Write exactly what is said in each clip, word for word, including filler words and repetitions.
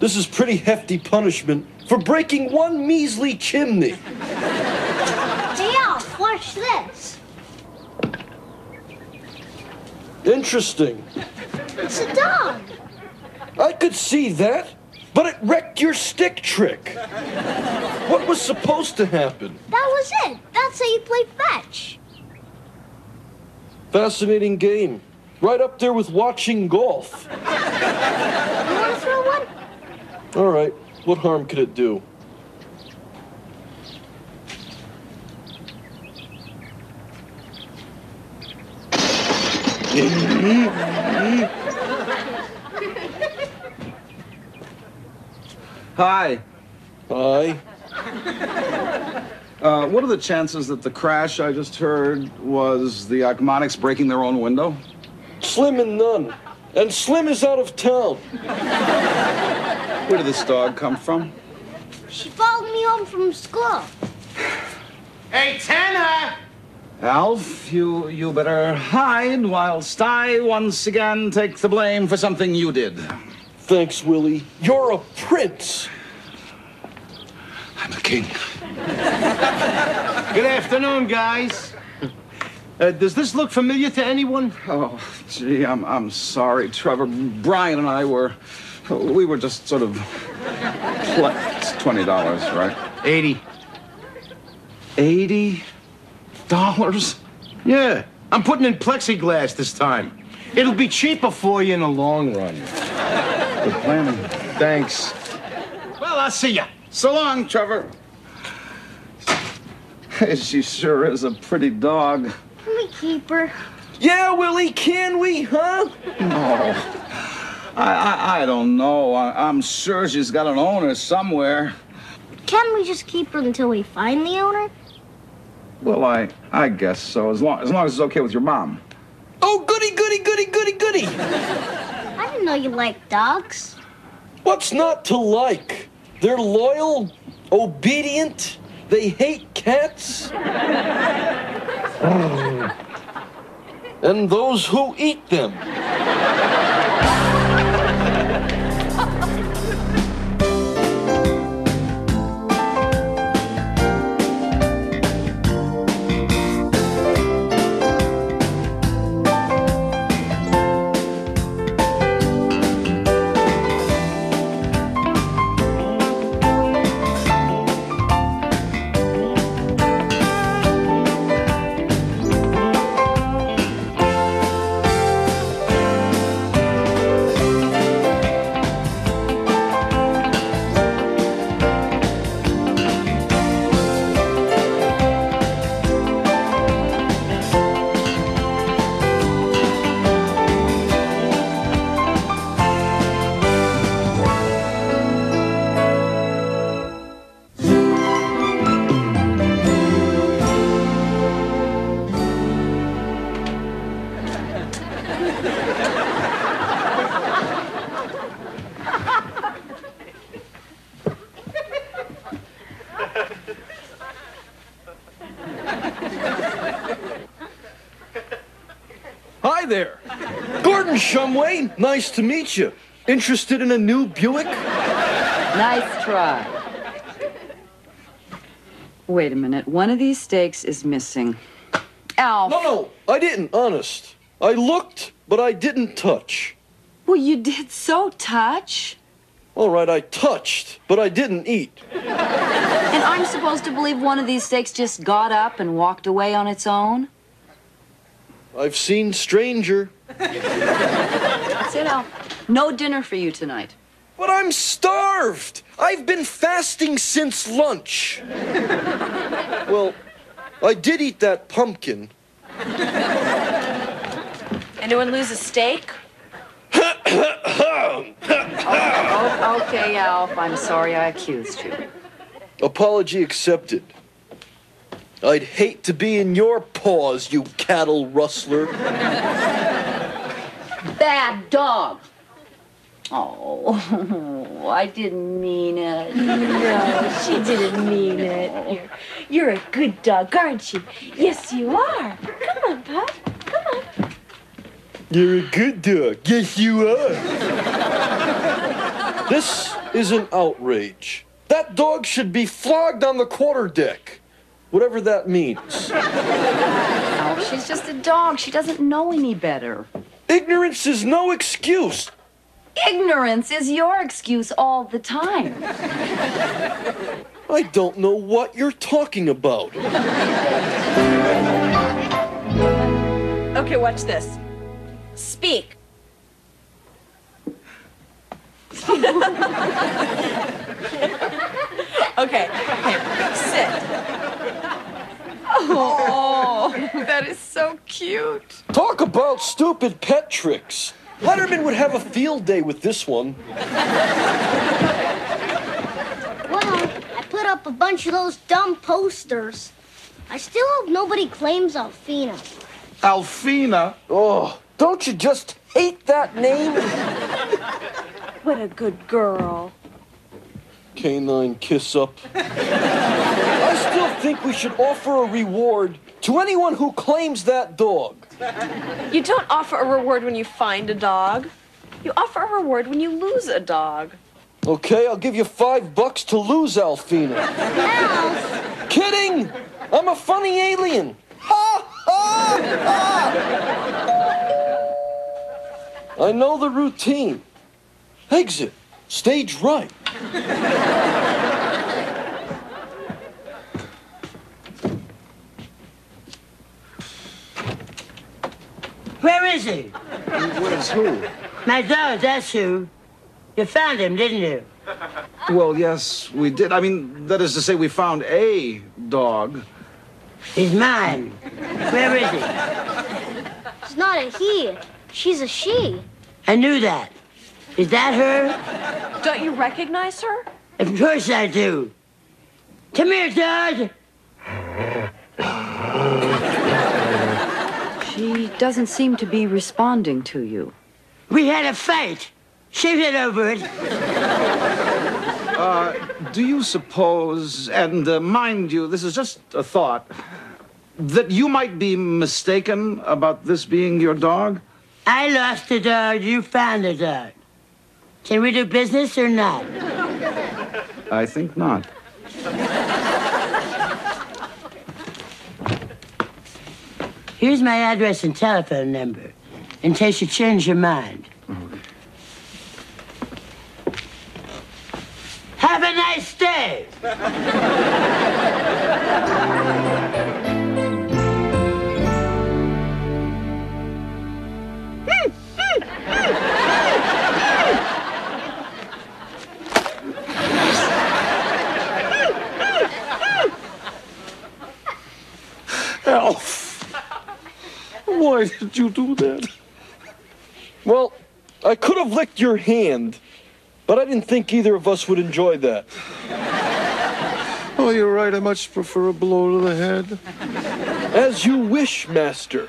This is pretty hefty punishment for breaking one measly chimney. Hey, Alf, watch this. Interesting. It's a dog. I could see that, but it wrecked your stick trick. What was supposed to happen? That was it. That's how you play fetch. Fascinating game. Right up there with watching golf. You want to throw one? All right. What harm could it do? Hi. Hi. Uh, what are the chances that the crash I just heard was the Achmonics breaking their own window? Slim and none. And Slim is out of town. Where did this dog come from? She followed me home from school. Hey, Tanner! Alf, you, you better hide whilst I once again take the blame for something you did. Thanks, Willie. You're a prince. I'm a king. Good afternoon, guys. Uh, does this look familiar to anyone? Oh, gee, I'm, I'm sorry, Trevor. Brian and I were, we were just sort of, it's twenty dollars, right? eighty. eighty dollars? Yeah, I'm putting in plexiglass this time. It'll be cheaper for you in the long run. Good planning. Thanks. Well, I'll see ya. So long, Trevor. She sure is a pretty dog. Can we keep her? Yeah, Willie, can we, huh? No. I, I, I don't know. I, I'm sure she's got an owner somewhere. Can we just keep her until we find the owner? Well, I, I guess so, as long, as long as it's okay with your mom. Oh, goody, goody, goody, goody, goody. I didn't know you liked dogs. What's not to like? They're loyal, obedient, they hate cats. And those who eat them. Hi there. Gordon Shumway, nice to meet you. Interested in a new Buick? Nice try. Wait a minute. One of these steaks is missing. Alf. No, no, I didn't, honest. I looked, but I didn't touch. Well, you did so touch. All right, I touched, but I didn't eat. And I'm supposed to believe one of these steaks just got up and walked away on its own? I've seen stranger. That's it, Alf. No dinner for you tonight. But I'm starved. I've been fasting since lunch. Well, I did eat that pumpkin. Anyone lose a steak? oh, oh, okay, Alf. I'm sorry I accused you. Apology accepted. I'd hate to be in your paws, you cattle rustler. Bad dog. Oh, I didn't mean it. No, she didn't mean it. You're, you're a good dog, aren't you? Yes, you are. Come on, Pup. Come on. You're a good dog. Yes, you are. This is an outrage. That dog should be flogged on the quarterdeck, whatever that means. Oh, she's just a dog. She doesn't know any better. Ignorance is no excuse. Ignorance is your excuse all the time. I don't know what you're talking about. Okay, watch this. Speak. Okay, okay, sit. Oh, that is so cute. Talk about stupid pet tricks. Letterman would have a field day with this one. Well, I put up a bunch of those dumb posters. I still hope nobody claims Alfina. Alfina? Oh, don't you just hate that name? What a good girl. Canine kiss up. I still think we should offer a reward to anyone who claims that dog. You don't offer a reward when you find a dog. You offer a reward when you lose a dog. Okay, I'll give you five bucks to lose Alfina. Alf! Kidding! I'm a funny alien. Ha ha ha! I know the routine. Exit. Stage right. Where is he? Where's who? My dog, that's who. You found him, didn't you? Well, yes, we did. I mean, that is to say, we found a dog. He's mine. Where is he? It's not a he. She's a she. I knew that. Is that her? Don't you recognize her? Of course I do. Come here, dog. She doesn't seem to be responding to you. We had a fight. She hit over it. Uh, do you suppose, and uh, mind you, this is just a thought, that you might be mistaken about this being your dog? I lost the dog, you found the dog. Can we do business or not? I think not. Here's my address and telephone number, in case you change your mind. Have a nice day. Alf, why did you do that? Well, I could have licked your hand, but I didn't think either of us would enjoy that. Oh, you're right. I much prefer a blow to the head. As you wish, master.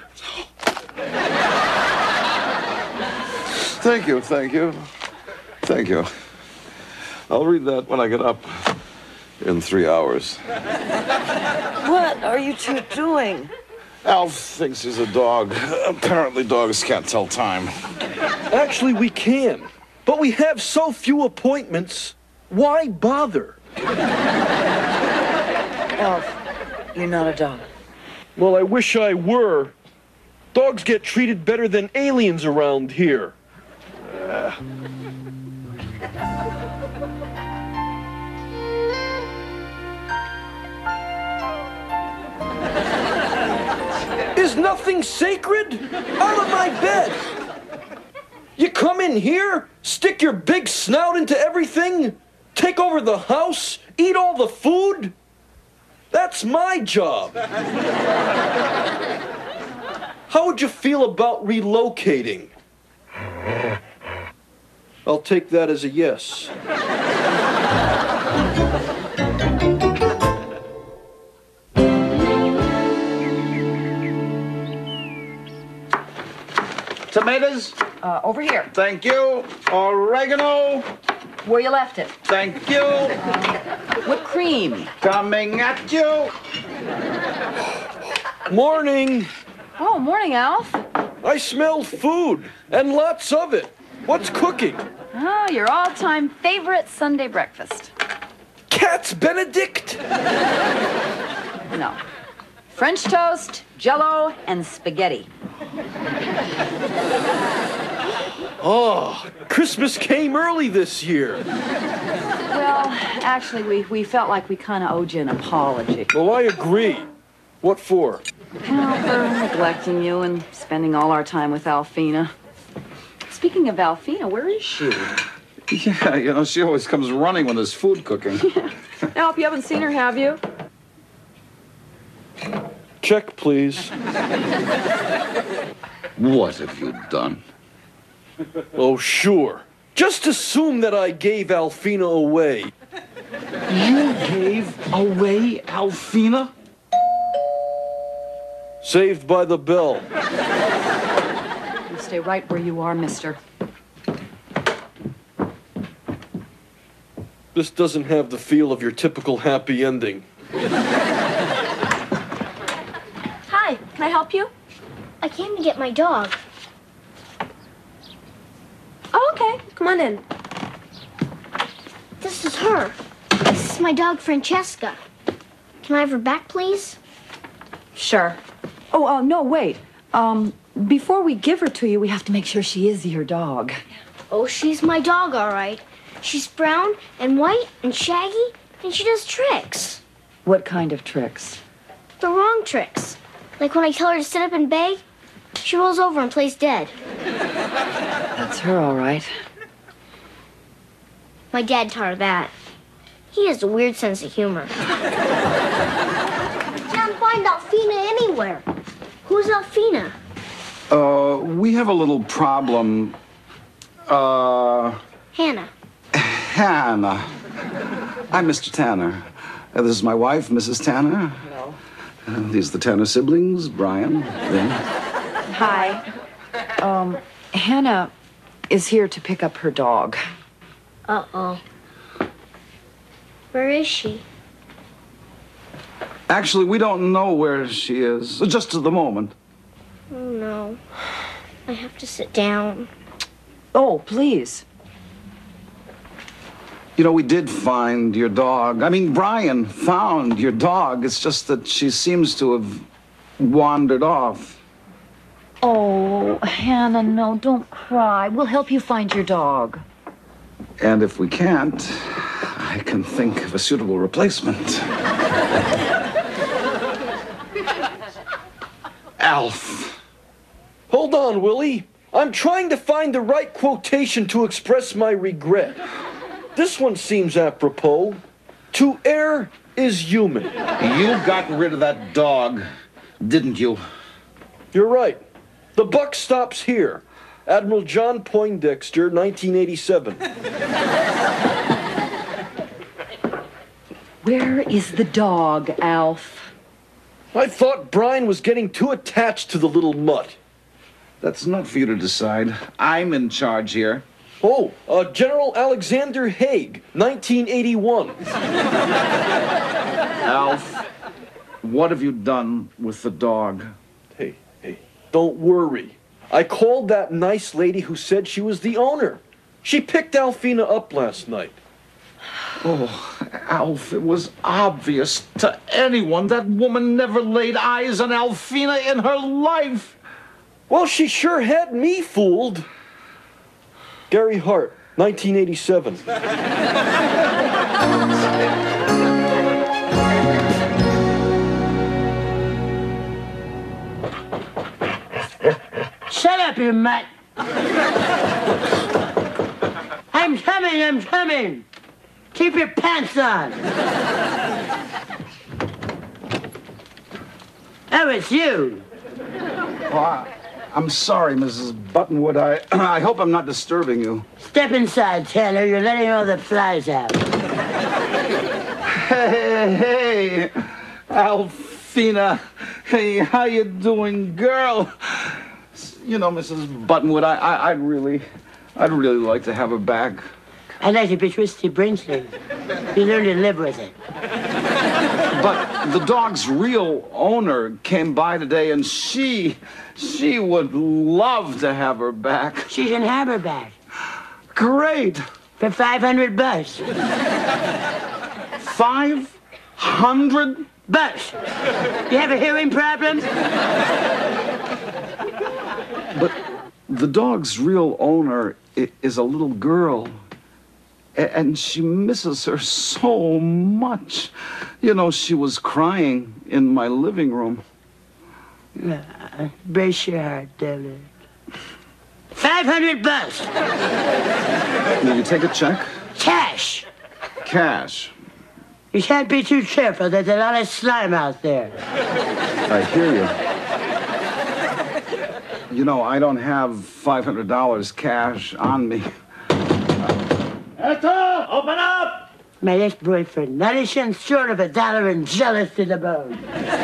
Thank you, thank you. Thank you. I'll read that when I get up in three hours. What are you two doing? Alf thinks he's a dog. Apparently dogs can't tell time. Actually, we can. But we have so few appointments. Why bother? Alf, you're not a dog. Well, I wish I were. Dogs get treated better than aliens around here. Uh. Is nothing sacred? Out of my bed! You come in here, stick your big snout into everything, take over the house, eat all the food? That's my job. How would you feel about relocating? I'll take that as a yes. Tomatoes? Uh, over here, Thank you. Oregano? where you left it. Thank you. Whipped cream. Coming at you. Morning. Oh, morning, Alf. I smell food, and lots of it. What's cooking? Oh, your all-time favorite Sunday breakfast. Cat's Benedict? No. French toast, Jell-O, and spaghetti. Oh, Christmas came early this year. Well, actually, we, we felt like we kind of owed you an apology. Well, I agree. What for? Well, for neglecting you and spending all our time with Alfina. Speaking of Alfina, where is she? Yeah, you know, she always comes running when there's food cooking. Yeah. Alf, you haven't seen her, have you? Check, please. What have you done? Oh, sure. Just assume that I gave Alfina away. You gave away Alfina? Saved by the bell. You stay right where you are, mister. This doesn't have the feel of your typical happy ending. Hi, can I help you? I came to get my dog. Oh, okay. Come on in. This is her. This is my dog, Francesca. Can I have her back, please? Sure. Oh, uh, no, wait. Um, before we give her to you, we have to make sure she is your dog. Oh, she's my dog, all right. She's brown and white and shaggy, and she does tricks. What kind of tricks? The wrong tricks. Like when I tell her to sit up and beg, she rolls over and plays dead. That's her, all right. My dad taught her that. He has a weird sense of humor. Can't find Alfina anywhere. Who's Alfina? Uh, we have a little problem. Uh, Hannah. Hannah. I'm Mister Tanner. Uh, this is my wife, Missus Tanner. Hello. Uh, these are the Tanner siblings, Brian, Lynn. Hi. Um, Hannah is here to pick up her dog. Uh-oh. Where is she? Actually, we don't know where she is, just at the moment. Oh, no. I have to sit down. Oh, please. You know, we did find your dog. I mean, Brian found your dog. It's just that she seems to have wandered off. Oh, Hannah, no, don't cry. We'll help you find your dog. And if we can't, I can think of a suitable replacement. Alf. Hold on, Willie. I'm trying to find the right quotation to express my regret. This one seems apropos. To err is human. You got rid of that dog, didn't you? You're right. The buck stops here. Admiral John Poindexter, nineteen eighty-seven. Where is the dog, Alf? I thought Brian was getting too attached to the little mutt. That's not for you to decide. I'm in charge here. Oh, uh, General Alexander Haig, nineteen eighty-one. Alf, what have you done with the dog? Hey, hey, don't worry. I called that nice lady who said she was the owner. She picked Alfina up last night. Oh, Alf, it was obvious to anyone that woman never laid eyes on Alfina in her life. Well, she sure had me fooled. Gary Hart, nineteen eighty-seven. Shut up, you mutt. I'm coming, I'm coming. Keep your pants on. Oh, it's you. Oh, I, I'm sorry, Missus Buttonwood. I, I hope I'm not disturbing you. Step inside, Tanner. You're letting all the flies out. Hey, hey, Alfina. Hey, how you doing, girl? You know, Missus Buttonwood, I, I, I'd really, I'd really like to have her back. I'd like to be Twisty Brinkley. You learn to live with it. But the dog's real owner came by today, and she, she would love to have her back. She can have her back. great. For five hundred bucks. Five hundred Bucks. You have a hearing problem? But the dog's real owner i- is a little girl. A- And she misses her so much. You know, she was crying in my living room. Uh, brace your heart, David. five hundred bucks. Will you take a check? Cash. Cash. You can't be too careful. There's a lot of slime out there. I hear you. You know, I don't have five hundred dollars cash on me. Ethel, open up! My ex-boyfriend, nothing short of a dollar and jealous to the bone.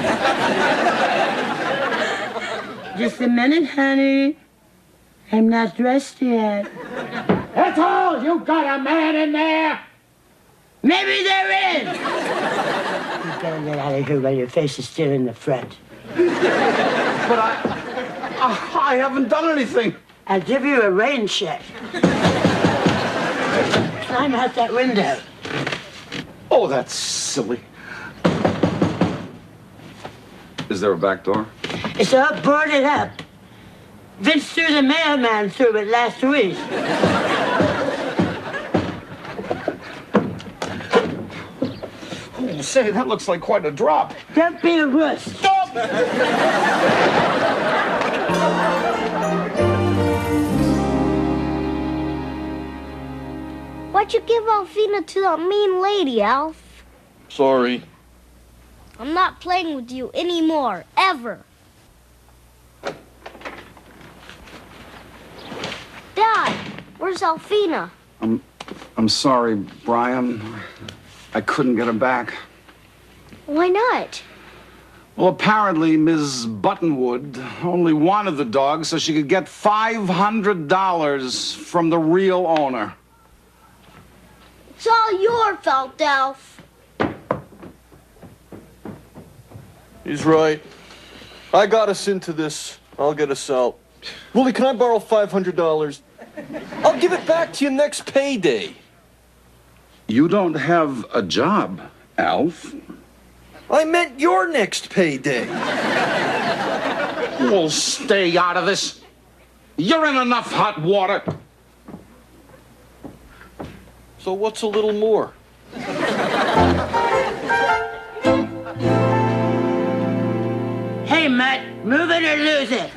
Just a minute, honey. I'm not dressed yet. Ethel, you got a man in there! Maybe there is! You better get out of here while your face is still in the front. But I, I, I haven't done anything. I'll give you a rain check. Climb out that window. Oh, that's silly. Is there a back door? It's all boarded up. Vince threw the mailman through it last week. Oh, say, that looks like quite a drop. Don't be a wuss. Stop! Why'd you give Alfina to that mean lady, Alf? Sorry. I'm not playing with you anymore, ever. Dad, where's Alfina? I'm, I'm sorry, Brian. I couldn't get her back. Why not? Well, apparently, Miss Buttonwood only wanted the dog so she could get five hundred dollars from the real owner. It's all your fault, Alf. He's right. I got us into this. I'll get us out. Willie, can I borrow five hundred dollars? I'll give it back to you next payday. You don't have a job, Alf. I meant your next payday. We'll stay out of this. You're in enough hot water. So what's a little more? Hey, Mutt, move it or lose it.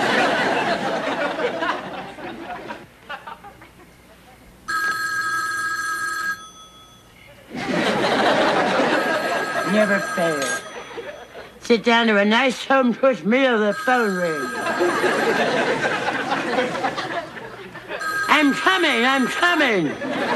Never fail. Sit down to a nice home-cooked meal, the phone rings. I'm coming, I'm coming.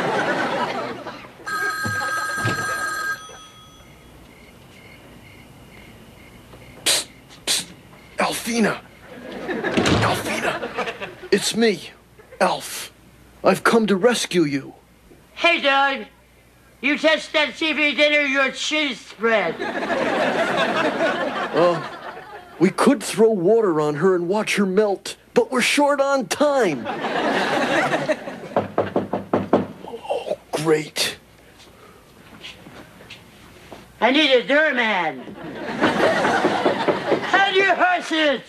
Alfina! Alfina! It's me, Alf. I've come to rescue you. Hey, dog. You touched that T V dinner, your cheese spread. Well, we could throw water on her and watch her melt, but we're short on time. Oh, great. I need a doorman. How'd your horses?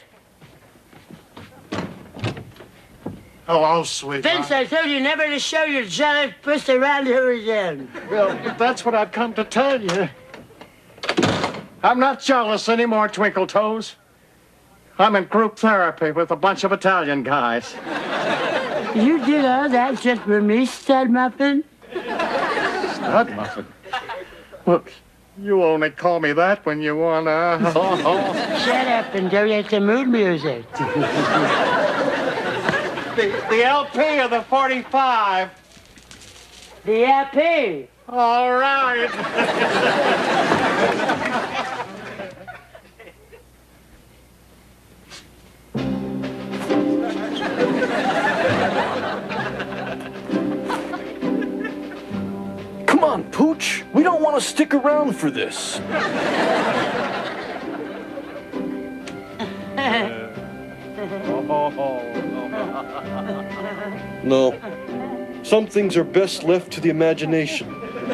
Hello, sweetheart. Vince, I told you never to show your jealous puss around her again. Well, that's what I've come to tell you. I'm not jealous anymore, Twinkle Toes. I'm in group therapy with a bunch of Italian guys. You did all that just for me, Stud Muffin? Stud Muffin? Look, you only call me that when you wanna... Shut up and go get the mood music. The, the L P of the forty-five. The L P. All right. Come on, Pooch. We don't want to stick around for this. No. Some things are best left to the imagination.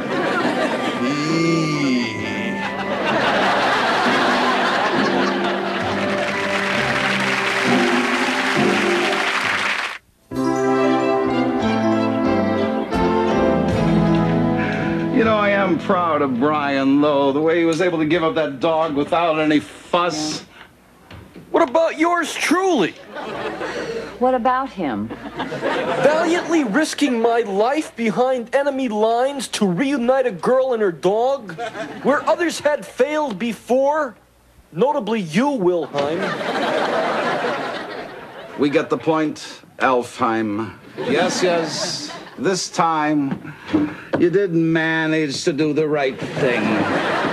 You know, I am proud of Brian, though, the way he was able to give up that dog without any fuss. What about yours truly? What about him? Valiantly risking my life behind enemy lines to reunite a girl and her dog, where others had failed before, notably you, Wilhelm. We get the point, Alfheim. Yes, yes, this time you did manage to do the right thing.